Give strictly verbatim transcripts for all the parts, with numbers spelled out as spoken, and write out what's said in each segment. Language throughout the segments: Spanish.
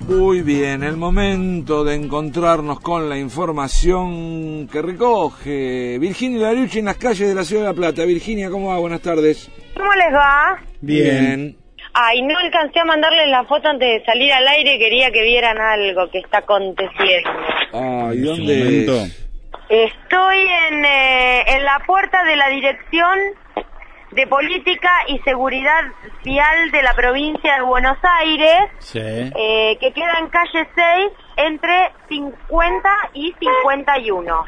Muy bien, el momento de encontrarnos con la información que recoge Virginia Larucci en las calles de la Ciudad de La Plata. Virginia, ¿cómo va? Buenas tardes. ¿Cómo les va? Bien. Ay, no alcancé a mandarles la foto antes de salir al aire, quería que vieran algo que está aconteciendo. Ay, ¿dónde es? Estoy en, eh, en la puerta de la Dirección de Política y Seguridad Vial de la provincia de Buenos Aires, sí. eh, que queda en calle seis entre cincuenta y cincuenta y uno.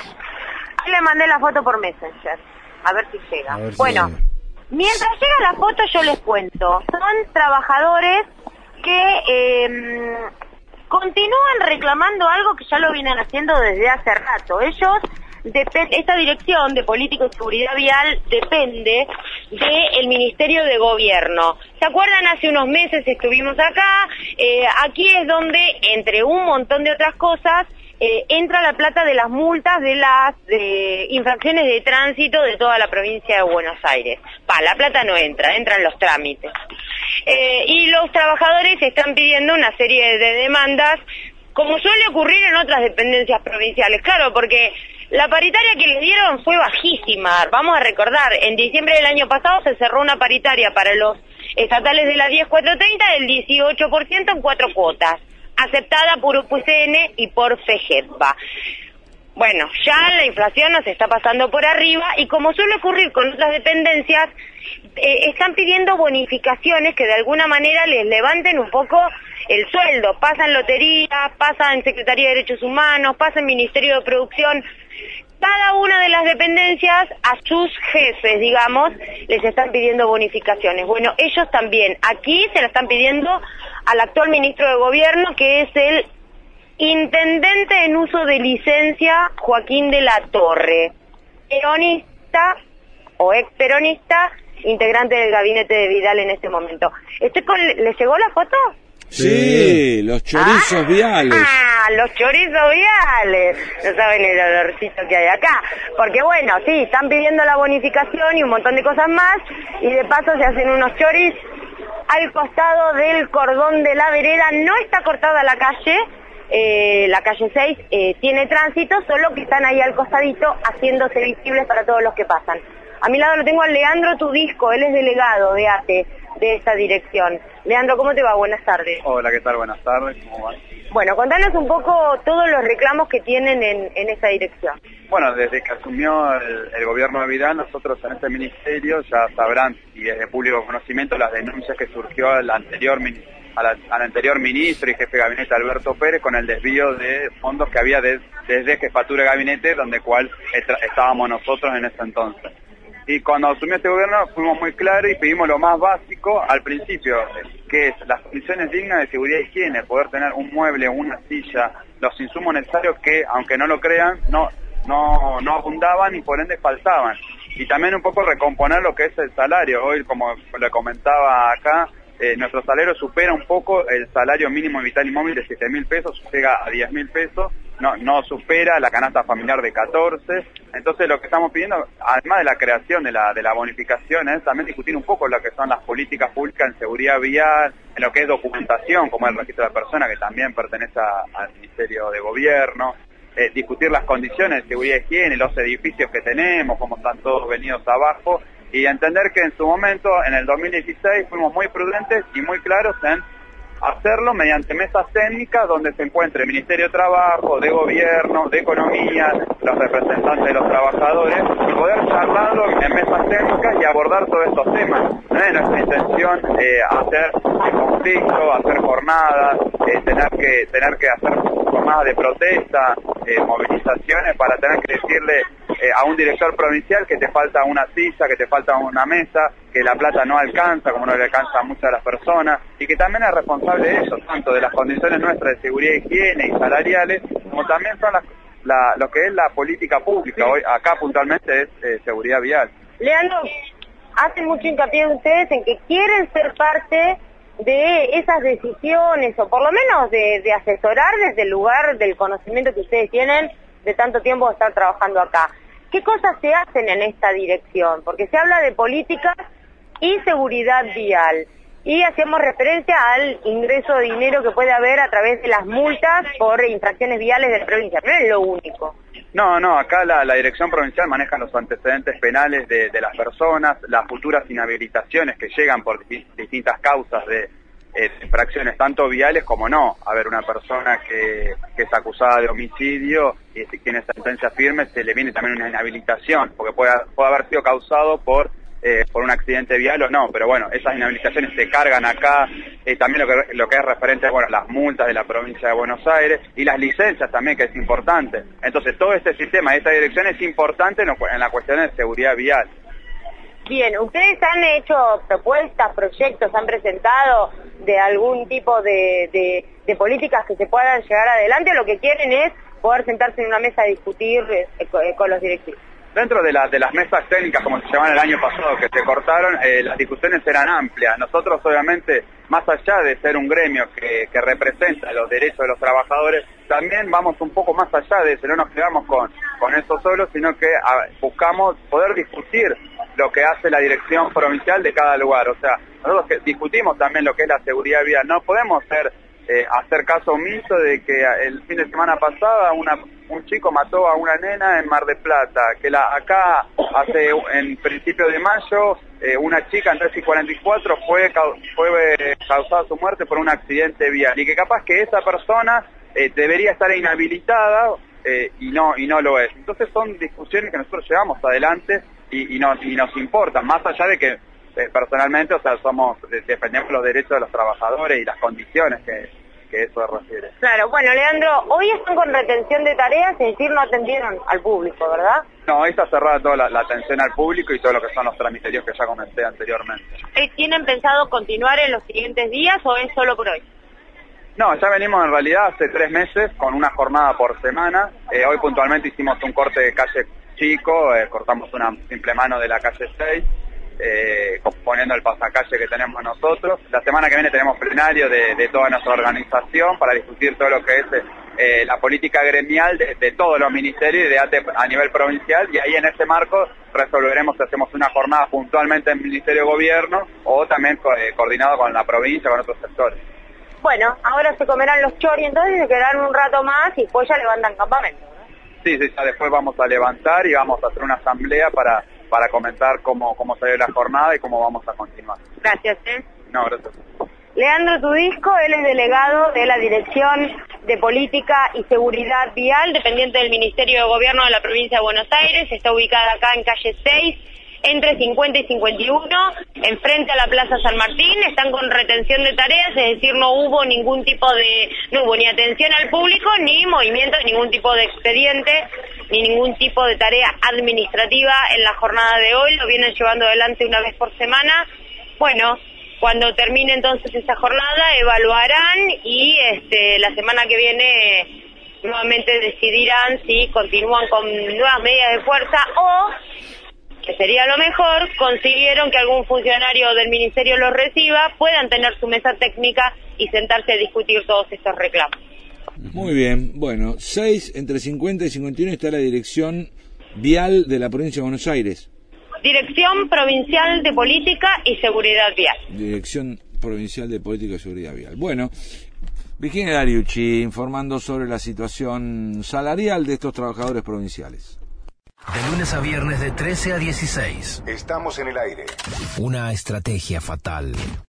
Ahí le mandé la foto por Messenger, a ver si llega. Ver si bueno, llega. Mientras llega la foto yo les cuento. Son trabajadores que eh, continúan reclamando algo que ya lo vienen haciendo desde hace rato. Ellos... Esta dirección de política y seguridad vial depende del Ministerio de Gobierno. ¿Se acuerdan? Hace unos meses estuvimos acá, eh, aquí es donde, entre un montón de otras cosas, eh, entra la plata de las multas de las eh, infracciones de tránsito de toda la provincia de Buenos Aires. Pa, la plata no entra, entran los trámites. Eh, y los trabajadores están pidiendo una serie de demandas, como suele ocurrir en otras dependencias provinciales, claro, porque la paritaria que les dieron fue bajísima. Vamos a recordar, en diciembre del año pasado se cerró una paritaria para los estatales de la diez cuatro treinta del dieciocho por ciento en cuatro cuotas, aceptada por U P C N y por FEGEPBA. Bueno, ya la inflación nos está pasando por arriba y como suele ocurrir con otras dependencias, eh, están pidiendo bonificaciones que de alguna manera les levanten un poco el sueldo. Pasa en lotería, pasa en Secretaría de Derechos Humanos, pasa en Ministerio de Producción. Cada una de las dependencias a sus jefes, digamos, les están pidiendo bonificaciones. Bueno, ellos también. Aquí se la están pidiendo al actual ministro de Gobierno, que es el intendente en uso de licencia, Joaquín de la Torre, peronista o ex peronista, integrante del gabinete de Vidal en este momento. Estoy con, ¿les llegó la foto? Sí, los chorizos ah, viales. Ah, los chorizos viales. No saben el olorcito que hay acá. Porque bueno, sí, están pidiendo la bonificación y un montón de cosas más, y de paso se hacen unos choris al costado del cordón de la vereda. No está cortada la calle, Eh, la calle seis eh, tiene tránsito, solo que están ahí al costadito haciéndose visibles para todos los que pasan. A mi lado lo tengo a Leandro Tudisco, él es delegado de A T E de esta dirección. Leandro, ¿cómo te va? Buenas tardes. Hola, ¿qué tal? Buenas tardes, ¿cómo van? Bueno, contanos un poco todos los reclamos que tienen en, en esta dirección. Bueno, desde que asumió el, el gobierno de Vidal, nosotros en este ministerio ya sabrán, y es de público conocimiento, las denuncias que surgió al anterior ministerio, al anterior ministro y jefe de gabinete Alberto Pérez con el desvío de fondos que había de, desde jefatura de gabinete, donde cual estábamos nosotros en ese entonces. Y cuando asumió este gobierno fuimos muy claros y pedimos lo más básico al principio, que es las condiciones dignas de seguridad y higiene, poder tener un mueble, una silla, los insumos necesarios que, aunque no lo crean, no, no, no abundaban y por ende faltaban. Y también un poco recomponer lo que es el salario. Hoy, como le comentaba acá, Eh, nuestro salario supera un poco el salario mínimo vital y móvil de siete mil pesos, llega a diez mil pesos, no, no supera la canasta familiar de catorce. Entonces lo que estamos pidiendo, además de la creación de la, de la bonificación, es también discutir un poco lo que son las políticas públicas en seguridad vial, en lo que es documentación, como el registro de personas, que también pertenece a, al Ministerio de Gobierno, eh, discutir las condiciones de seguridad y higiene, los edificios que tenemos, cómo están todos venidos abajo, y entender que en su momento, en el dos mil dieciséis, fuimos muy prudentes y muy claros en hacerlo mediante mesas técnicas donde se encuentre el Ministerio de Trabajo, de Gobierno, de Economía, los representantes de los trabajadores, y poder charlarlo en mesas técnicas y abordar todos estos temas. No es nuestra intención eh, hacer conflicto, hacer jornadas, eh, tener que tener que hacer jornadas de protesta, eh, movilizaciones para tener que decirle Eh, a un director provincial que te falta una silla, que te falta una mesa, que la plata no alcanza, como no le alcanza a muchas de las personas, y que también es responsable de eso, tanto de las condiciones nuestras de seguridad y higiene y salariales, como también son las, la, lo que es la política pública. Hoy acá puntualmente es eh, seguridad vial. Leandro, hacen mucho hincapié ustedes en que quieren ser parte de esas decisiones, o por lo menos de, de asesorar desde el lugar del conocimiento que ustedes tienen de tanto tiempo de estar trabajando acá. ¿Qué cosas se hacen en esta dirección? Porque se habla de políticas y seguridad vial. y hacíamos referencia al ingreso de dinero que puede haber a través de las multas por infracciones viales de la provincia, pero no es lo único. No, no, acá la, la Dirección Provincial maneja los antecedentes penales de, de las personas, las futuras inhabilitaciones que llegan por di- distintas causas de eh, infracciones, tanto viales como no. A ver, una persona que, que es acusada de homicidio y si tiene sentencia firme, se le viene también una inhabilitación, porque puede, puede haber sido causado por eh, por un accidente vial o no, pero bueno, esas inhabilitaciones se cargan acá, eh, también lo que, lo que es referente a bueno, las multas de la provincia de Buenos Aires y las licencias también, que es importante. Entonces todo este sistema, esta dirección es importante en, en la cuestión de seguridad vial. Bien, ¿ustedes han hecho propuestas, proyectos, han presentado de algún tipo de, de, de políticas que se puedan llegar adelante, o lo que quieren es poder sentarse en una mesa a discutir eh, con, con los directivos? Dentro de, la, de las mesas técnicas, como se llamaban el año pasado, que se cortaron, eh, las discusiones eran amplias. Nosotros, obviamente, más allá de ser un gremio que, que representa los derechos de los trabajadores, también vamos un poco más allá de eso, no nos quedamos con, con eso solo, sino que a, buscamos poder discutir lo que hace la dirección provincial de cada lugar. O sea, nosotros que discutimos también lo que es la seguridad vial. No podemos ser, eh, hacer caso omiso de que el fin de semana pasada una, un chico mató a una nena en Mar del Plata, que la acá hace en principio de mayo eh, una chica en tres y cuarenta y cuatro fue, fue causada su muerte por un accidente vial, y que capaz que esa persona eh, debería estar inhabilitada eh, y no y no lo es. Entonces son discusiones que nosotros llevamos adelante y, y, nos, y nos importan, más allá de que eh, personalmente, o sea, somos defendemos los derechos de los trabajadores y las condiciones que, que eso refiere. Claro, bueno, Leandro, hoy están con retención de tareas, es decir, no atendieron al público, ¿verdad? No, ahí está cerrada toda la, la atención al público y todo lo que son los tramiterios que ya comenté anteriormente. ¿Tienen pensado continuar en los siguientes días o es solo por hoy? No, ya venimos en realidad hace tres meses con una jornada por semana. Eh, hoy puntualmente hicimos un corte de calle chico, eh, cortamos una simple mano de la calle seis, eh, poniendo el pasacalle que tenemos nosotros. La semana que viene tenemos plenario de, de toda nuestra organización para discutir todo lo que es eh, la política gremial de, de todos los ministerios y de ATE a nivel provincial, y ahí en ese marco resolveremos si hacemos una jornada puntualmente en el Ministerio de Gobierno o también eh, coordinado con la provincia, con otros sectores. Bueno, ahora se comerán los choris, entonces se quedarán un rato más y después ya levantan campamento, ¿no? Sí, sí, ya después vamos a levantar y vamos a hacer una asamblea para, para comentar cómo, cómo salió la jornada y cómo vamos a continuar. Gracias, ¿eh? No, gracias. Leandro Tudisco, él es delegado de la Dirección de Política y Seguridad Vial, dependiente del Ministerio de Gobierno de la Provincia de Buenos Aires, está ubicada acá en calle seis, entre cincuenta y cincuenta y uno, enfrente a la Plaza San Martín. Están con retención de tareas, es decir, no hubo ningún tipo de, no hubo ni atención al público, ni movimiento, ningún tipo de expediente, ni ningún tipo de tarea administrativa en la jornada de hoy, lo vienen llevando adelante una vez por semana. Bueno, cuando termine entonces esa jornada evaluarán y este, la semana que viene nuevamente decidirán si continúan con nuevas medidas de fuerza o, que sería lo mejor, consiguieron que algún funcionario del ministerio los reciba, puedan tener su mesa técnica y sentarse a discutir todos estos reclamos. Muy bien, bueno, seis, entre cincuenta y cincuenta y uno está la dirección vial de la provincia de Buenos Aires. Dirección Provincial de Política y Seguridad Vial. Dirección Provincial de Política y Seguridad Vial. Bueno, Virginia Dariucci informando sobre la situación salarial de estos trabajadores provinciales. De lunes a viernes de trece a dieciséis. Estamos en el aire. Una estrategia fatal.